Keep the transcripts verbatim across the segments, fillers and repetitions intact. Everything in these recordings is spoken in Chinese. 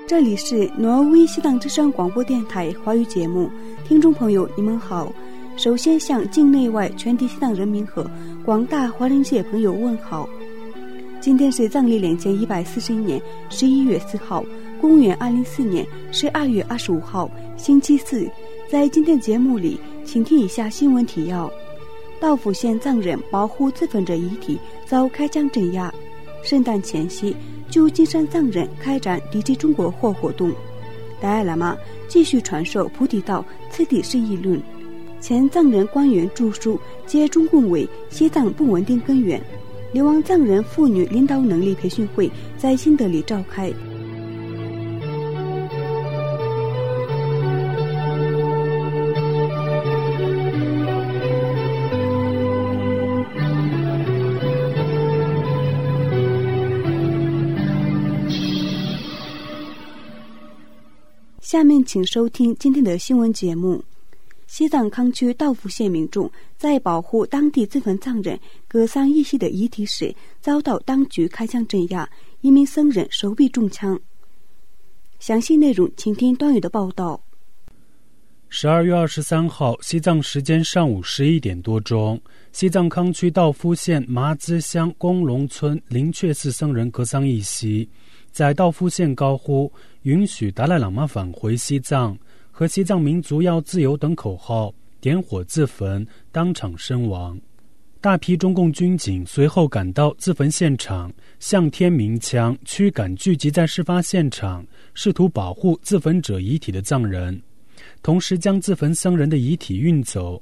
这里是挪威西藏之声广播电台华语节目，听众朋友你们好。首先向境内外全体西藏人民和广大华人界朋友问好。今天是藏历两千一百四十一年十一月四号，公元二零四年十二月二十五号，星期四。在今天节目里，请听以下新闻提要：道孚县藏人保护自焚者遗体遭开枪镇压；圣诞前夕，旧金山藏人开展抵制中国货活动；达赖喇嘛继续传授菩提道，次第是议论；前藏人官员著书揭中共为西藏不稳定根源；流亡藏人妇女领导能力培训会在新德里召开。下面请收听今天的新闻节目。西藏康区道孚县民众在保护当地自焚藏人格桑义熙的遗体时，遭到当局开枪镇压，一名僧人手臂中枪。详细内容请听端宇的报道。 十二月二十三号，西藏时间上午十一点多钟，西藏康区道孚县麻资乡公龙村灵雀寺僧人格桑义熙在道孚县高呼允许达赖喇嘛返回西藏和西藏民族要自由等口号，点火自焚，当场身亡。大批中共军警随后赶到自焚现场，向天鸣枪驱赶聚集在事发现场试图保护自焚者遗体的藏人，同时将自焚僧人的遗体运走。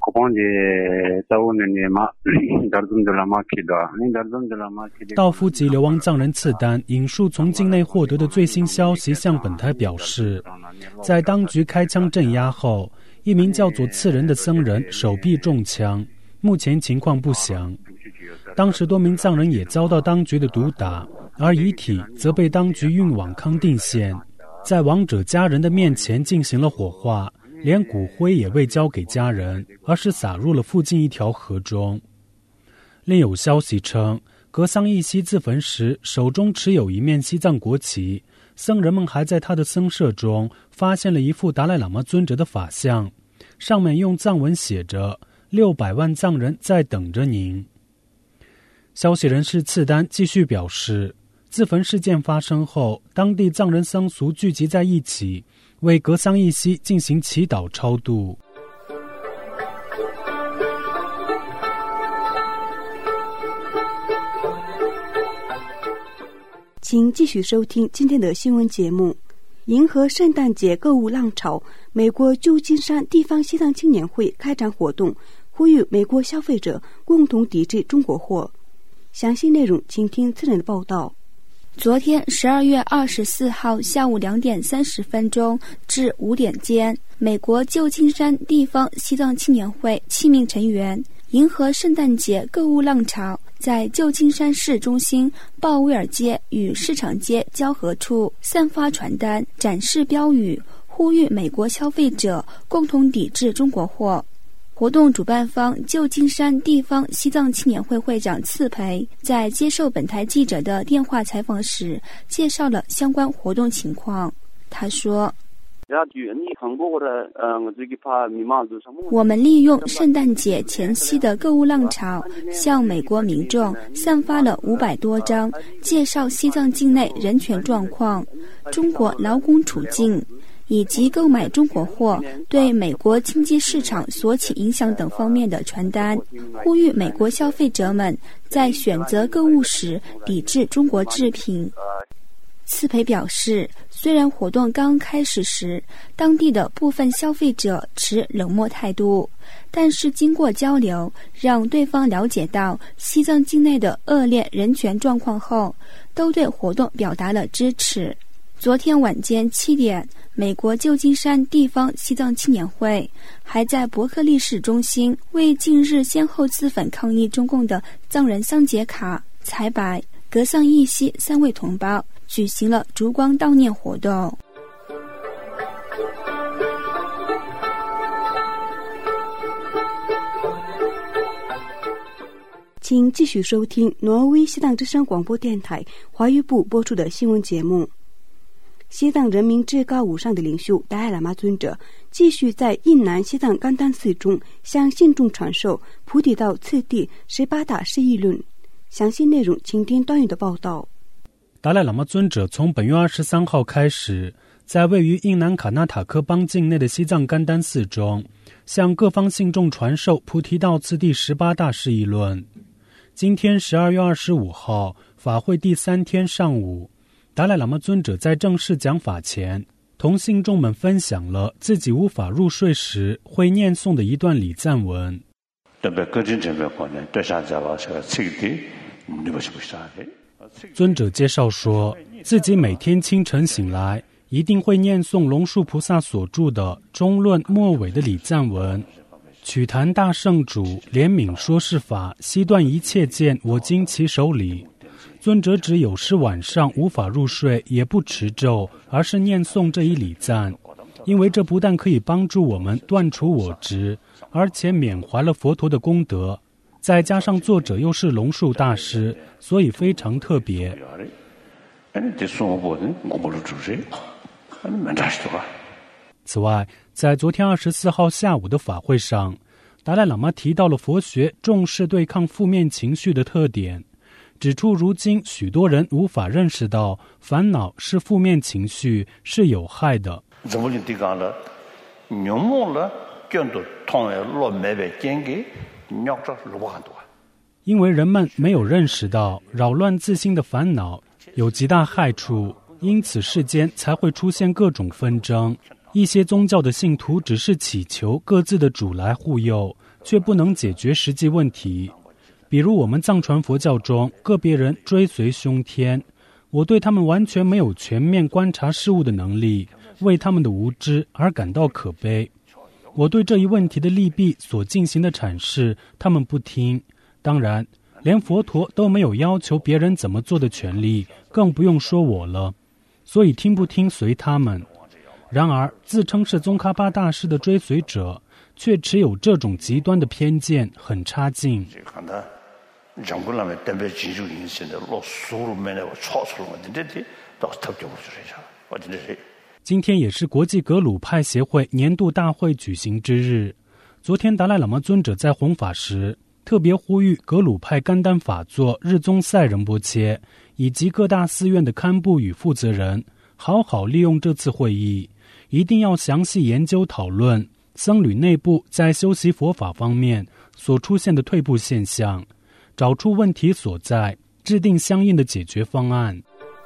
道夫籍流亡藏人次丹引述从境内获得的最新消息向本台表示，在当局开枪镇压后，一名叫做次仁的僧人手臂中枪，目前情况不详。当时多名藏人也遭到当局的毒打，而遗体则被当局运往康定县，在亡者家人的面前进行了火化，连骨灰也未交给家人，而是撒入了附近一条河中。另有消息称，格桑义熙自焚时手中持有一面西藏国旗，僧人们还在他的僧舍中发现了一副达赖喇嘛尊者的法像，上面用藏文写着六百万藏人在等着您。消息人士次丹继续表示，自焚事件发生后，当地藏人僧俗聚集在一起，为格桑义熙进行祈祷超度。 请继续收听今天的新闻节目。迎合圣诞节购物浪潮，美国旧金山地方西藏青年会开展活动，呼吁美国消费者共同抵制中国货。详细内容请听次人的报道。 昨天十二月二十四号下午两点三十分钟至五点间，美国旧金山地方西藏青年会七名成员迎合圣诞节购物浪潮，在旧金山市中心鲍威尔街与市场街交合处散发传单，展示标语，呼吁美国消费者共同抵制中国货。活动主办方旧金山地方西藏青年会会长次培在接受本台记者的电话采访时介绍了相关活动情况。他说，我们利用圣诞节前夕的购物浪潮，向美国民众散发了五百多张介绍西藏境内人权状况、中国劳工处境以及购买中国货对美国经济市场所起影响等方面的传单，呼吁美国消费者们在选择购物时抵制中国制品。次培表示，虽然活动刚开始时当地的部分消费者持冷漠态度，但是经过交流，让对方了解到西藏境内的恶劣人权状况后，都对活动表达了支持。昨天晚间七点，美国旧金山地方西藏青年会还在伯克利市中心为近日先后自焚抗议中共的藏人桑杰卡、才白、格桑义熙三位同胞举行了烛光悼念活动。 请继续收听挪威西藏之声广播电台华语部播出的新闻节目。 西藏人民至高无上的领袖达赖喇嘛尊者继续在印南西藏甘丹寺中向信众传授菩提道次第十八大释义论。详细内容请听段誉的报道。 达赖喇嘛尊者从本月二十三号开始，在位于印南卡纳塔克邦境内的西藏甘丹寺中，向各方信众传授菩提道次第十八大释义论。今天十二月二十五号，法会第三天上午，达赖喇嘛尊者在正式讲法前，同信众们分享了自己无法入睡时会念诵的一段礼赞文。尊者介绍说，自己每天清晨醒来，一定会念诵龙树菩萨所著的中论末尾的礼赞文：曲坛大圣主怜悯说是法，悉断一切见，我今其手里。尊者指有时晚上无法入睡，也不持咒，而是念诵这一礼赞，因为这不但可以帮助我们断除我执，而且缅怀了佛陀的功德，再加上作者又是龙树大师，所以非常特别。此外，在昨天二十四号下午的法会上，达赖喇嘛提到了佛学重视对抗负面情绪的特点，指出如今许多人无法认识到烦恼是负面情绪，是有害的。因为人们没有认识到扰乱自心的烦恼有极大害处，因此世间才会出现各种纷争。一些宗教的信徒只是祈求各自的主来护佑，却不能解决实际问题。比如我们藏传佛教中个别人追随凶天，我对他们完全没有全面观察事物的能力，为他们的无知而感到可悲。我对这一问题的利弊所进行的阐释，他们不听。当然，连佛陀都没有要求别人怎么做的权利，更不用说我了。所以听不听随他们。然而，自称是宗喀巴大师的追随者，却持有这种极端的偏见，很差劲。今天也是国际格鲁派协会年度大会举行之日。昨天达赖喇嘛尊者在弘法时，特别呼吁格鲁派甘丹法座日宗赛仁波切以及各大寺院的堪布与负责人，好好利用这次会议，一定要详细研究讨论僧侣内部在修习佛法方面所出现的退步现象，找出问题所在，制定相应的解决方案。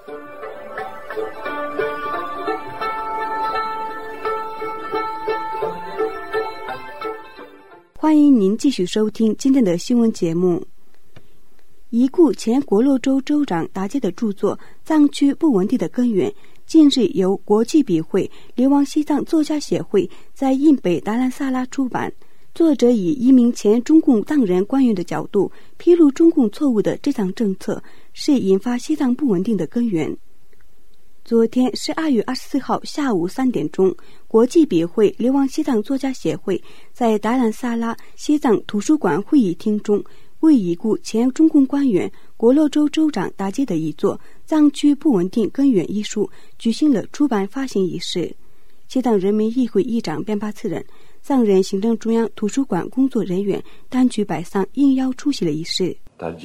欢迎您继续收听今天的新闻节目。已故前国洛州州长达杰的著作《藏区不稳定的根源》近日由国际笔会流亡西藏作家协会在印北达兰萨拉出版。作者以一名前中共藏人官员的角度，披露中共错误的这项政策是引发西藏不稳定的根源。昨天十二月二十四号下午三点钟，国际笔会流亡西藏作家协会在达兰萨拉西藏图书馆会议厅中，为已故前中共官员国洛州州长达杰的遗作《藏区不稳定根源》一书举行了出版发行仪式。西藏人民议会议长边巴次仁、藏人行政中央图书馆工作人员丹菊百桑应邀出席了仪式。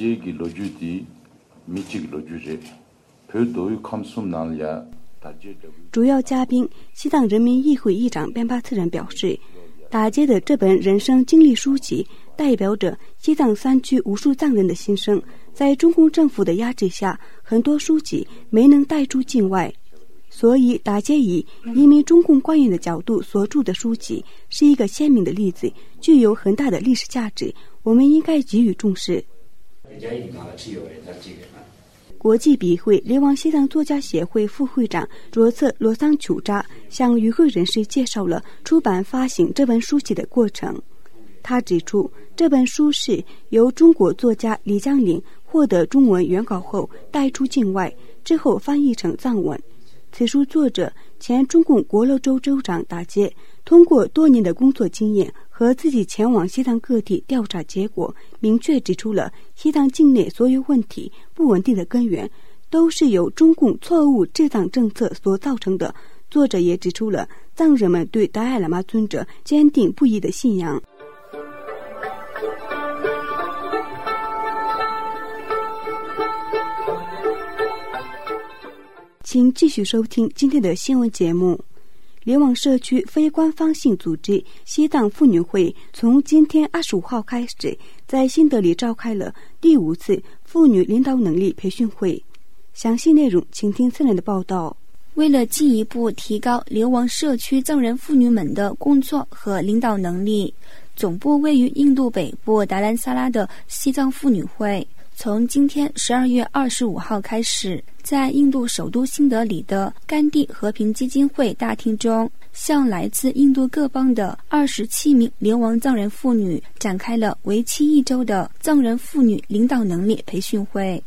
主要嘉宾西藏人民议会议长边巴次仁表示，达杰的这本人生经历书籍代表着西藏山区无数藏人的心声，在中共政府的压制下，很多书籍没能带出境外，所以达杰以一名中共官员的角度所著的书籍是一个鲜明的例子，具有很大的历史价值，我们应该给予重视。国际笔会流亡西藏作家协会副会长卓策罗桑楚扎向与会人士介绍了出版发行这本书籍的过程。他指出，这本书是由中国作家李江林获得中文原稿后带出境外，之后翻译成藏文。此书作者前中共国洛州州长达杰通过多年的工作经验和自己前往西藏各地调查结果，明确指出了西藏境内所有问题不稳定的根源， 都是由中共错误治藏政策所造成的。作者也指出了藏人们对达赖喇嘛尊者坚定不移的信仰。请继续收听今天的新闻节目。流亡社区非官方性组织西藏妇女会从今天二十五号开始，在新德里召开了第五次妇女领导能力培训会。详细内容请听次人的报道。 为了进一步提高流亡社区藏人妇女们的工作和领导能力，总部位于印度北部达兰萨拉的西藏妇女会从今天十二月二十五号开始，在印度首都新德里的甘地和平基金会大厅中，向来自印度各邦的二十七名流亡藏人妇女展开了为期一周的藏人妇女领导能力培训会。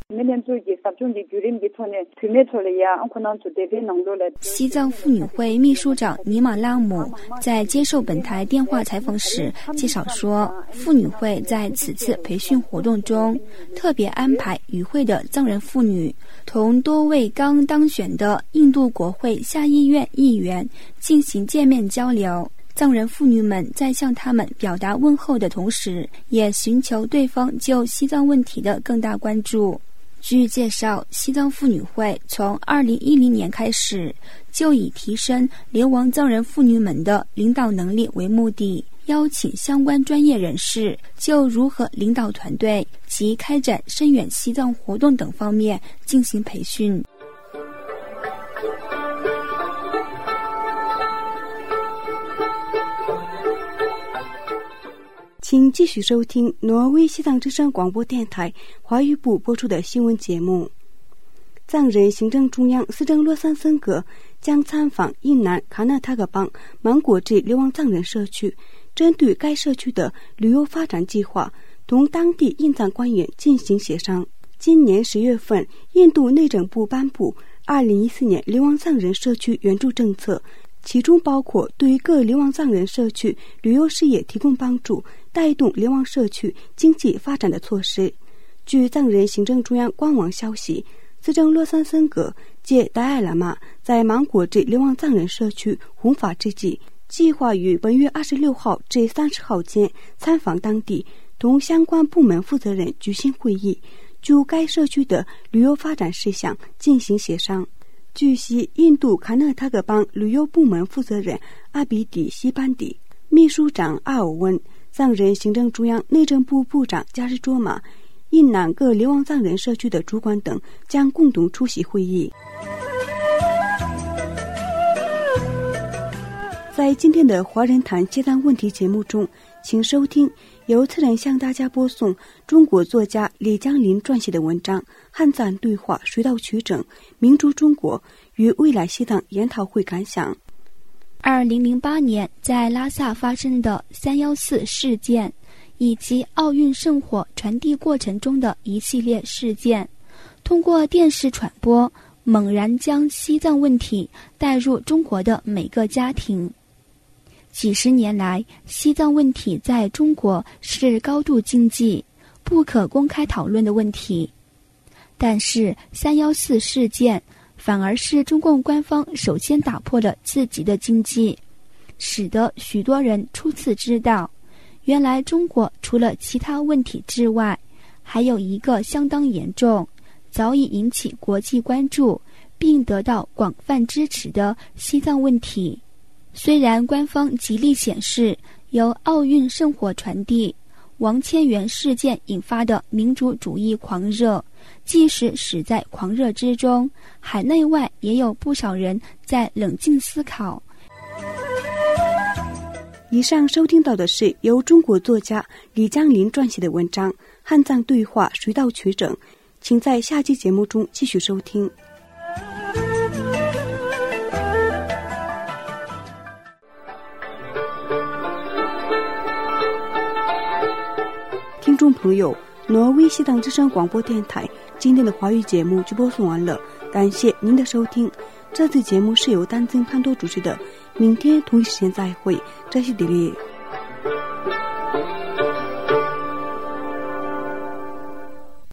西藏妇女会秘书长尼玛拉姆在接受本台电话采访时介绍说，妇女会在此次培训活动中特别安排与会的藏人妇女同多位刚当选的印度国会下议院议员进行见面交流。藏人妇女们在向他们表达问候的同时，也寻求对方就西藏问题的更大关注。据介绍，西藏妇女会从二零一零年开始，就以提升流亡藏人妇女们的领导能力为目的，邀请相关专业人士就如何领导团队及开展深远西藏活动等方面进行培训。 请继续收听挪威西藏之声广播电台华语部播出的新闻节目。藏人行政中央司政洛桑森格将参访印南卡纳塔格邦芒果镇流亡藏人社区，针对该社区的旅游发展计划同当地印藏官员进行协商。今年十月份，印度内政部颁布二零一四年流亡藏人社区援助政策，其中包括对各流亡藏人社区旅游事业提供帮助，带动流亡社区经济发展的措施。据藏人行政中央官网消息，司政洛桑森格借达赖喇嘛在芒果镇流亡藏人社区弘法之际，计划于本月二十六号至三十号间参访当地，同相关部门负责人举行会议，就该社区的旅游发展事项进行协商。据悉，印度卡纳塔格邦旅游部门负责人阿比迪西班迪、秘书长阿尔温、藏人行政中央内政部部长加日卓玛、印南各流亡藏人社区的主管等将共同出席会议。在今天的华人谈西藏问题节目中，请收听由次人向大家播送中国作家李江林撰写的文章《汉藏对话水到渠成：民主中国与未来西藏研讨会感想》。 二零零八年在拉萨发生的三一四事件，以及奥运圣火传递过程中的一系列事件，通过电视传播，猛然将西藏问题带入中国的每个家庭。几十年来，西藏问题在中国是高度禁忌、不可公开讨论的问题。但是三一四事件反而是中共官方首先打破了自己的禁忌，使得许多人初次知道，原来中国除了其他问题之外，还有一个相当严重、早已引起国际关注并得到广泛支持的西藏问题。虽然官方极力显示由奥运圣火传递、王千源事件引发的民族主义狂热，即使死在狂热之中，海内外也有不少人在冷静思考。 以上收听到的是由中国作家李江林撰写的文章《汉藏对话水到渠成》，请在下期节目中继续收听。听众朋友，挪威西藏之声广播电台今天的华语节目就播送完了，感谢您的收听。这次节目是由丹增潘多主持的，明天同一时间再会，这是迪丽。